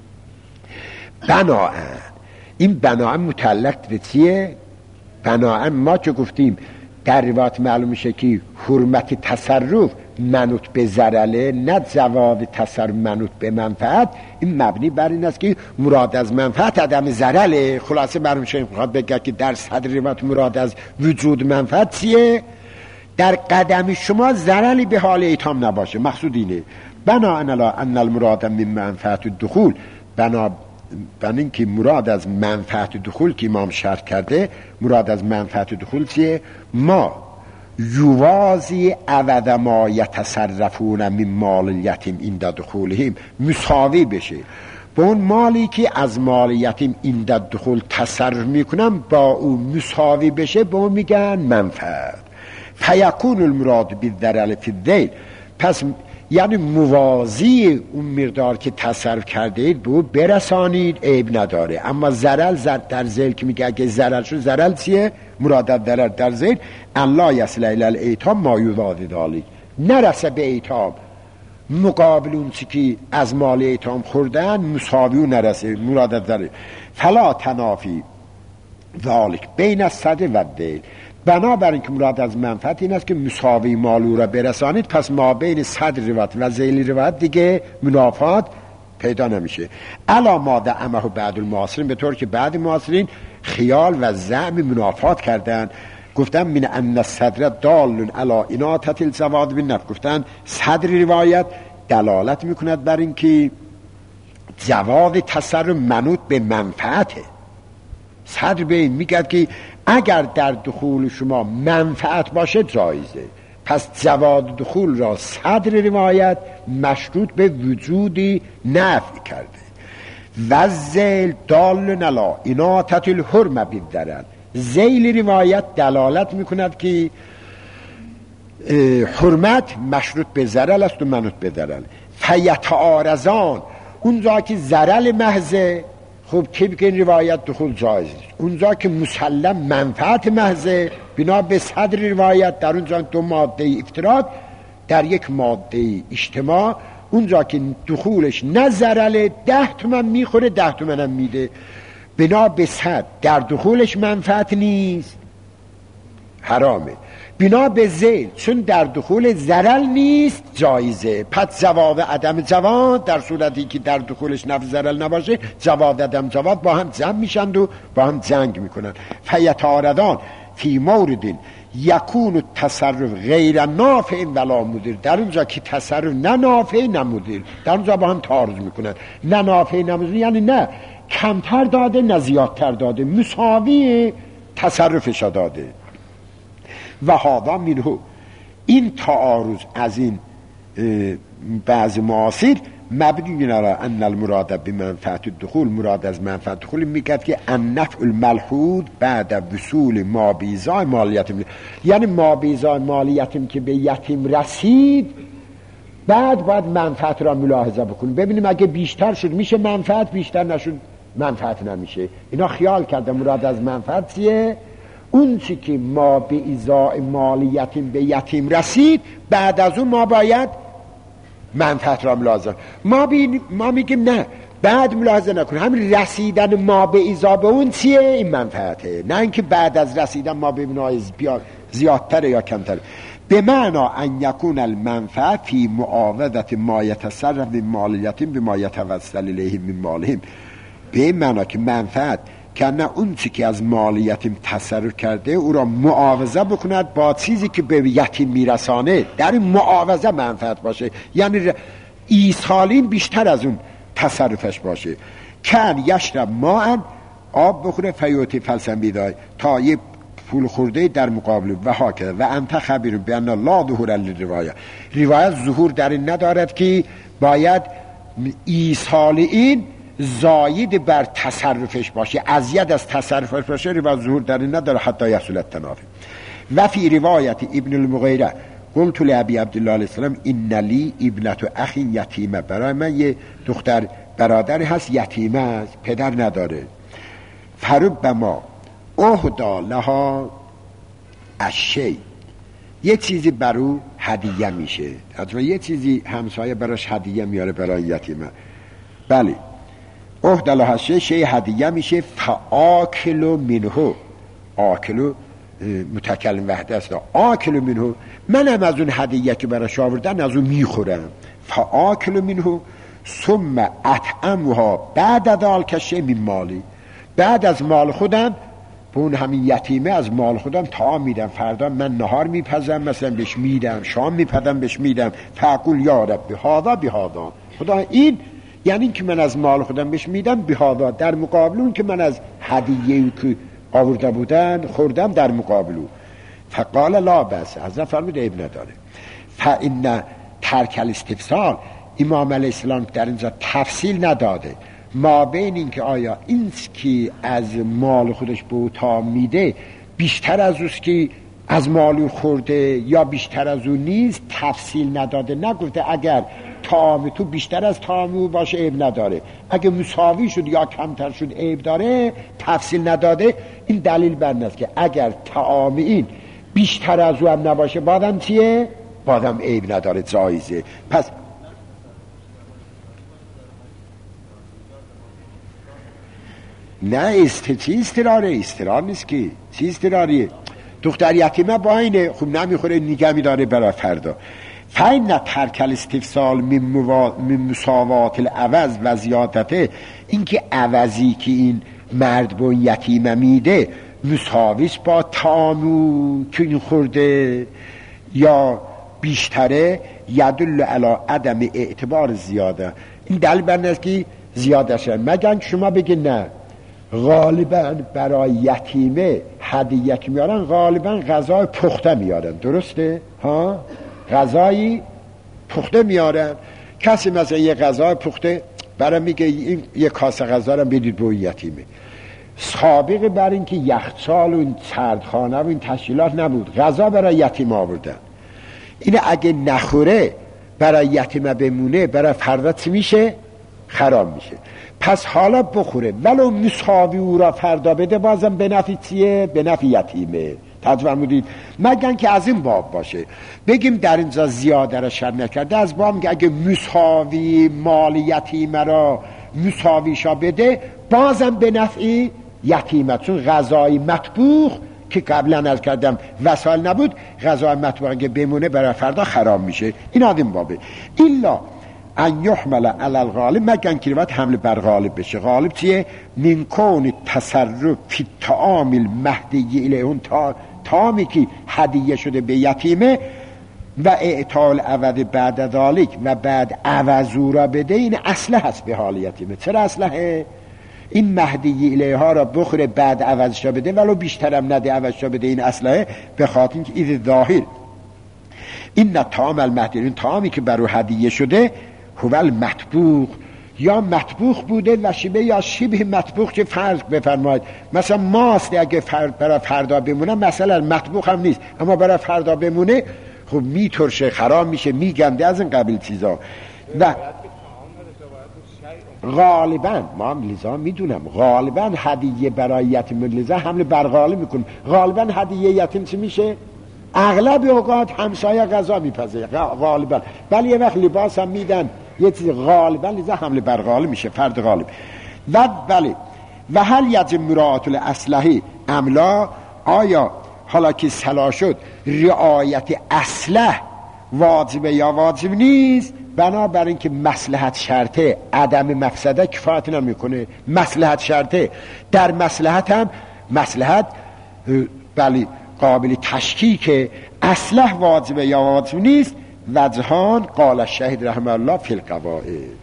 بناء، این بناء متعلق به چیه؟ بناء ما که گفتیم در روایت معلوم میشه که حرمت تصرف منوط به ضرره، نه زواد تصرف منوط به منفعت. این مبنی بر این است که مراد از منفعت عدم ضرره. خلاصه معلوم میشه میخواد بگه که در صدر روایت مراد از وجود منفعت چیه؟ در قدم شما ضرری به حال ایتام نباشه، مقصود اینه. بنا ان لا ان المراد من منفعت الدخول، بنا بنا اینکه مراد از منفعت دخول که امام شرط کرده، مراد از منفعت دخول چیه؟ ما یوازی عوض ما یتصرفون من مال یتیم عند دخولهم، مساوی بشه با اون مالی که از مال یتیم عند دخول تصرف میکنن، با اون مساوی بشه، با اون میگن منفعت. فیکون المراد بالضرر فی الذیل، پس یعنی موازی اون مقدار که تصرف کرده اید به او برسانید، عیب نداره. اما ضرر زر در ذیل که میگه اگه ضرر شد، ضرر چیه؟ مراد ضرر در ذیل الله یصل الی الایتام ما یضاد ذالک، نرسه به ایتام مقابل اون چی که از مال ایتام خوردن مساوی و نرسه، مراد ضرر. فلا تنافی ذالک بین الصدر و الذیل، بنابراین که مراد از منفعت این است که مساوی مالو را برسانید، پس ما بین صدر روایت و ذیل روایت دیگه منافات پیدا نمیشه. الا ماده امه بعد المعاصرین، به طور که بعد معاصرین خیال و زعم منافات کردن، گفتن من ان الصدر دال علی اناطه الزواد بالنفع، گفتن صدر روایت دلالت میکند بر این که جواد تصرف منوط به منفعته. صدر به این میگه که اگر در دخول شما منفعت باشه جایزه، پس جواد دخول را صدر روایت مشروط به وجودی نفع کرده. و ذیل دال علی اناطه الحرمه بالضرر، ذیل روایت دلالت میکند که حرمت مشروط به ضرر است و منوط به ضرر. فیتعارضان، اونجا که ضرر محضه خب طبق این روایت دخول جایز است، اونجا که مسلم منفعت محضه بنا به صدر روایت در اونجا دو ماده افتراض در یک ماده اجتماع، اونجا که دخولش نه ضرر ده تومن میخوره ده تومن هم میده، بنا به صد در دخولش منفعت نیست حرامه. بنا به ذیل چون در دخول ضرر نیست جایزه، پس جواب عدم جواد در صورتی که در دخولش نفع ضرر نباشه جواب عدم جواد با هم جمع میشند و با هم جنگ میکنن. فیتعارضان فی مورد یکون التصرف غیر نافع ولا مضر، در اونجا که تصرف نه نافع نه مضر، در اونجا با هم تعارض میکنن. نه نافع نه مضر یعنی نه کمتر داده نه زیادتر داده، مساوی تصرفش داده. و هذا منه، این تعارض از این بعض معاصر مبنی علی ان المراد بمنفعت الدخول، مراد از منفعت دخول میگه که النفع الملحوظ بعد وصول ما بیزای مالیت، یعنی ما بیزای مالیت که به یتیم رسید بعد باید منفعت را ملاحظه بکنیم، ببینیم اگه بیشتر شد میشه منفعت، بیشتر نشد منفعت نمیشه. اینا خیال کرده مراد از منفعت چیه؟ اون چی که ما به ایزای مالیت به یتیم رسید بعد از اون ما باید منفعت را ملاحظه. ما, بی... ما میگیم نه بعد ملاحظه نکنیم، همین رسیدن ما به ایزا به اون چیه؟ این منفعته، نه اینکه بعد از رسیدن ما ببینیم زیادتر یا کمتر. به معنا ان یکون المنفعه فی معاوضت ما یتصرف من مالیتیم به ما یتوسل الیه من مالهم، به این معنا که منفعت که نه اون چی که از مالیتیم تصرف کرده او را معاوضه بکند با چیزی که به یتیم میرسانه، در این معاوضه منفعت باشه، یعنی ایصالین بیشتر از اون تصرفش باشه. کن یشرب ماء، آب بخوره فیوتی فلسن بیدای، تا یه پول خورده در مقابل و ها کرده. و انت خبیر بیان لا ظهور للروایه، روایت ظهور در این ندارد که باید ایصال این زاید بر تصرفش باشه، ازید از تصرفش باشه، روایت ظهور در این نداره حتی یحصل التنافی. و فی روایت ابن المغیره قلت لابی عبدالله علیه السلام ان لی ابنت اخی یتیمه، برای من یه دختر برادری هست یتیمه است، پدر نداره. فربما اهدا لها الشیء، یه چیزی برو هدیه میشه، حتما یه چیزی همسایه براش هدیه میاره برای یتیمه. بله اهدا لها الشیء، شیء هدیه میشه. فآکلو منه، آکلو متکلم وحده است، آکلو منه، منم از اون هدیه که براش آوردن از اون میخورم. فآکلو منه ثم اطعمها بعد ذلک الشیء من مالی، بعد از مال خودم به اون همین یتیمه از مال خودم تا میدم، فردا من نهار میپزم مثلا بهش میدم، شام میپزم بهش میدم. فاقول یا رب بهذا بهذا، خدا این یعنی که من از مال خودم بهش میدم بهذا، در مقابل اون که من از هدیه‌ای که آورده بودن خوردم در مقابل اون. فقال لا بس، حضرت فرمود عیب نداره. فان ترک الاستفسال، امام علیه السلام در اینجا تفصیل نداده ما بین این که آیا این که از مال خودش به تا میده بیشتر از اوست که از مالو خورده یا بیشتر از اون نیست تفصیل نداده، نگفته اگر طعام تو بیشتر از طعام او باشه عیب نداره، اگه مساوی شد یا کمتر شد عیب داره، تفصیل نداده. این دلیل بر این است که اگر طعام این بیشتر از او هم نباشه بادم چیه؟ بادم عیب نداره، جایزه. پس نه است چی استراره، استرار نیست که چی استراریه. دختر یتیمه با اینه خوب نمیخوره نگه میداره برای فردا. فین ترک الاستفسال من, موا... من مساوات العوض و زیادته، این که عوضی که این مرد با یتیمه میده مساویش با تامو که این خورده یا بیشتره، یدل علی عدم اعتبار زیاده. این دلیل بر است که زیاده شد. مگن شما بگی نه غالبا برای یتیمه هدیه که میارن غالبا غذای پخته میارن، درسته؟ ها غذایی پخته میارن. کسی مثلا یه غذای پخته برای میگه این یه کاسه غذا رو بدید به یتیمه. سابقه بر این که یخچال و این سردخانه و این تشکیلات نبود، غذا برای یتیم آوردن. این اگه نخوره برای یتیمه بمونه، برای فردا چی میشه؟ خراب میشه. پس حالا بخوره ولو مساوی او را فردا بده، بازم به نفع چیه؟ به نفع یتیمه. توجه فرمودید؟ مگن که از این باب باشه بگیم در اینجا زیاده را شر نکرده، از باب میگه اگه مساوی مال یتیمه را مساویشا بده بازم به نفع یتیمه، چون غذای مطبوخ که قبلا از کردم وسایل نبود، غذای مطبوخ که بمونه برای فردا خراب میشه. این از این بابه. ایلا ان یحمل علی الغالب، مگن که باید حمل بر غالب بشه. غالب چیه؟ من کون تصرف فی طعام المهدی الیه، تا طعامی که هدیه شده به یتیمه و اعطال عوض بعد ذالک و بعد عوضو را بده، این اصله هست به حال یتیمه. چرا اصله؟ این مهدی الیه ها را بخوره بعد عوضش را بده ولو بیشترم نده عوضش را بده، این اصله به خاطر اینکه این ظاهر این طعام المهدی، این طعامی که برو هدیه شده هو المطبوخ، یا مطبوخ بوده و شیبه یا شبه مطبوخ که فرق بفرمایید. مثلا ماست اگه فرد برای فردا بمونه، مثلا مطبوخ هم نیست اما برای فردا بمونه خب میترشه، خراب میشه، میگنده، از این قبیل چیزا. و غالبا ما هم لیزا میدونم غالبا هدیه برای یتیم لیزا حمل بر غالب میکنم. غالبا هدیه یتیم چی میشه؟ اغلب اوقات همسایه غذا میپذه غالبا، ولی یه وقت لباس هم میدن یه چیز، غالبا لیزا حمل بر غالب میشه، فرد غالب. و بله و هل یجب مراعات الاصلحه املا، آیا حالا که صلاح شد رعایت اصلح واجبه یا واجب نیست؟ بنابراین که مصلحت شرطه، عدم مفسده کفایت نمیکنه. مصلحت شرطه، در مصلحت هم مصلحت بله قابل تشکیک، اصلح واجبه یا واجب نیست. وجهان قال الشهید رحمه الله فی القواعد.